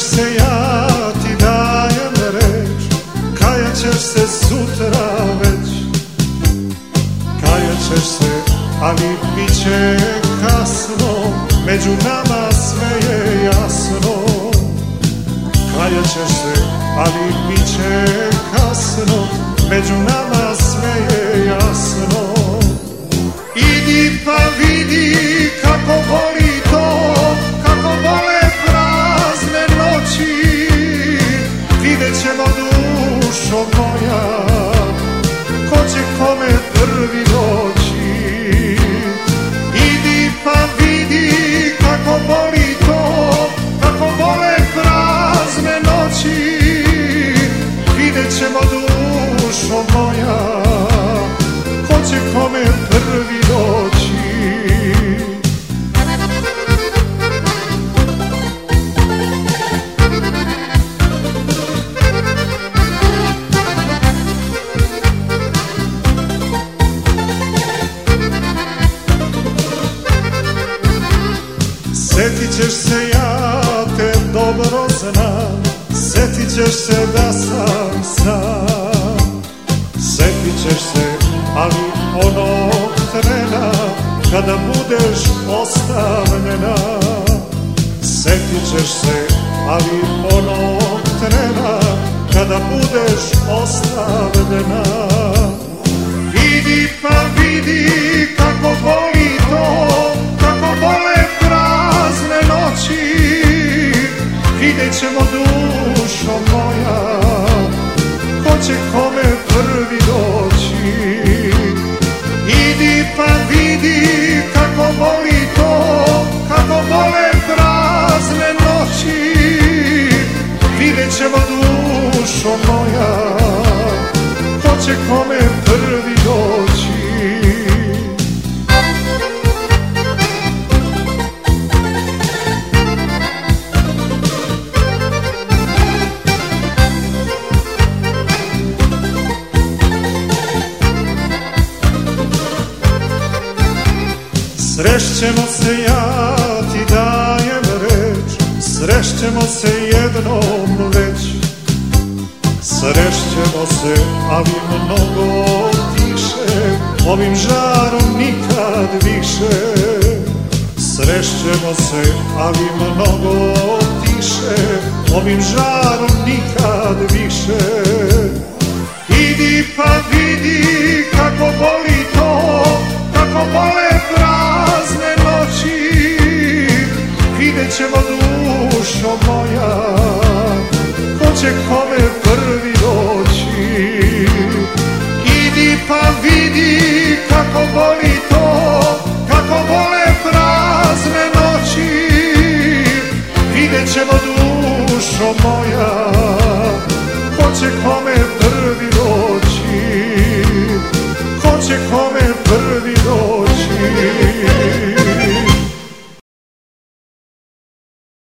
se, ja ti dajem reč, kajat ćeš se sutra već. Kajat ćeš se, ali bit će kasno, među nama sve je jasno. Kajat ćeš se, ali bit će kasno, među nama sve je jasno. Idi pa vidi kako boli to, kako bole prazne noći. Vidjet ćemo, dušo moja, ko će kome prvi doći. Idi pa vidi kako boli to, kako bole prazne noći. Vidjet ćemo, dušo moja, ko će kome prvi doći. Sjetit ćeš se, ja te dobro znam, sjetit ćeš se da sam sam. Sjetit ćeš se, ali onog trena kada budeš ostavljena. Sjetit ćeš se, ali onog trena kada budeš ostavljena. Vidi pa vidi kako boli to, kako bole prazne noći. Vidjet ćemo, dušo moja, ko će kome prvi doći. Idi pa vidi kako boli to, kako bole prazne noći. Vidjet ćemo, dušo moja, ko će kome prvi doći. Srešćemo se, ja ti dajem reč, srešćemo se jednom već. Srešćemo se, ali mnogo tiše, ovim žarom nikad više. Srešćemo se, ali mnogo tiše, ovim žarom nikad više. Idi pa vidi kako boli to, kako bole prazne noći. Vidjet ćemo, dušo moja, ko će kome prvi doći. Idi pa vidi kako boli to, kako bole prazne noći. Vidjet ćemo, dušo moja, ko će kome